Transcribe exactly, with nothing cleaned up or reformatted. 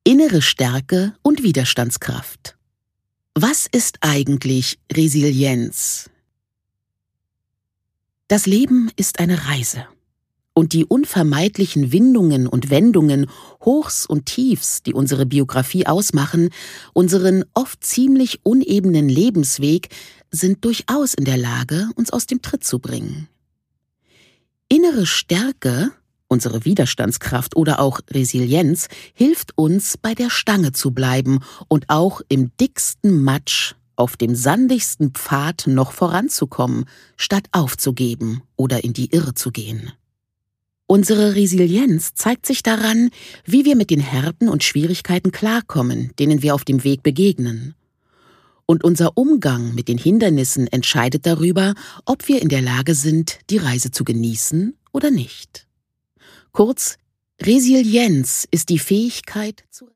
Innere Stärke und Widerstandskraft. Was ist eigentlich Resilienz? Das Leben ist eine Reise. Und die unvermeidlichen Windungen und Wendungen, Hochs und Tiefs, die unsere Biografie ausmachen, unseren oft ziemlich unebenen Lebensweg, sind durchaus in der Lage, uns aus dem Tritt zu bringen. Innere Stärke, unsere Widerstandskraft oder auch Resilienz, hilft uns, bei der Stange zu bleiben und auch im dicksten Matsch, auf dem sandigsten Pfad noch voranzukommen, statt aufzugeben oder in die Irre zu gehen. Unsere Resilienz zeigt sich daran, wie wir mit den Härten und Schwierigkeiten klarkommen, denen wir auf dem Weg begegnen. Und unser Umgang mit den Hindernissen entscheidet darüber, ob wir in der Lage sind, die Reise zu genießen oder nicht. Kurz, Resilienz ist die Fähigkeit zu